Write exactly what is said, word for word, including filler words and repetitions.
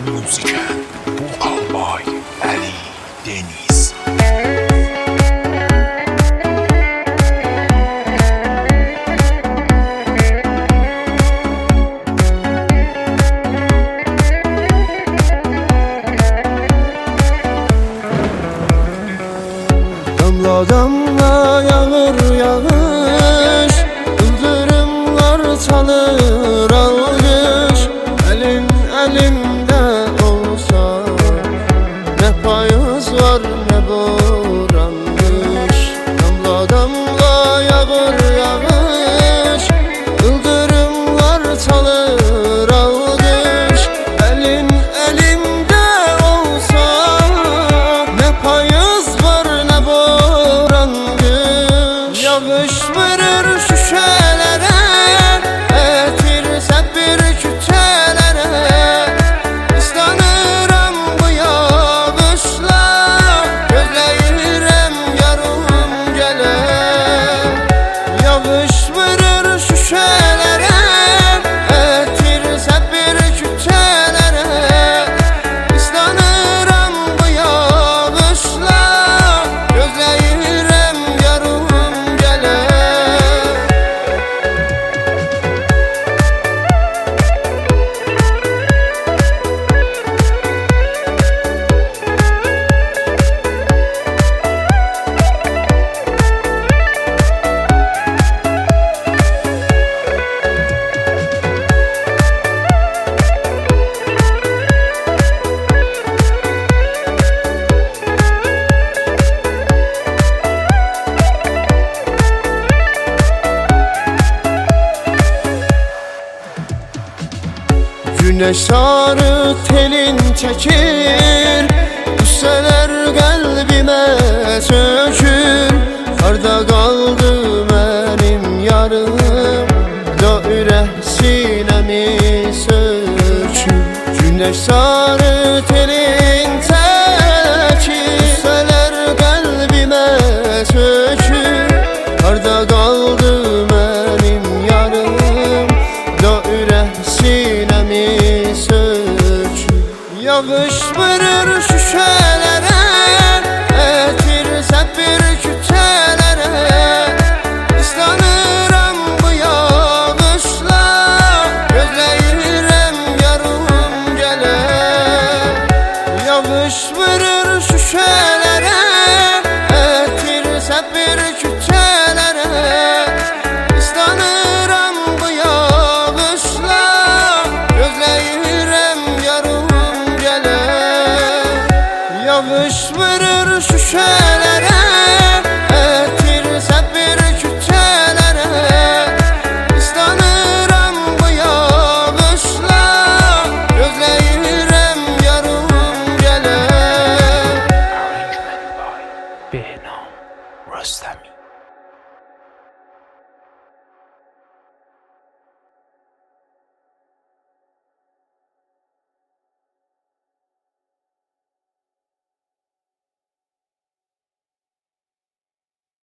Musiken Vokal by Ali Deniz. Damla damla yağır yağış, yıldırımlar çalır alkış. Elin elimde olsa ne payız var ne boranmış. Damla damla yağır yağış, yıldırımlar çalır alkış. Elin elimde olsa ne payız var ne boranmış. Yağış verir şişelere, etirse bir küçelere. İslanıram bu yağışla, gözleyirem yarım gele. Yağış verir şişelere, etirse bir küçelere. İslanıram bu yağışla, gözleyirem yarım gele. Güneş sarı telin çekir, düşseler kalbime sökür. Karda kaldı benim yarım, daire sinemi sökür. Güneş sarı telin çekir, düşseler kalbime sökür. Karda kaldı benim yarım, daire sinemi sökür. Yağış verir şişelere, etirse bir küçelere. İslanıram bu yağışla, gözleyirem yarım gele. Yağış verir şişelere, etirse bir küçelere. İslanıram bu yağışla, gözleyirem yarım gele. Yağış verir şişelere.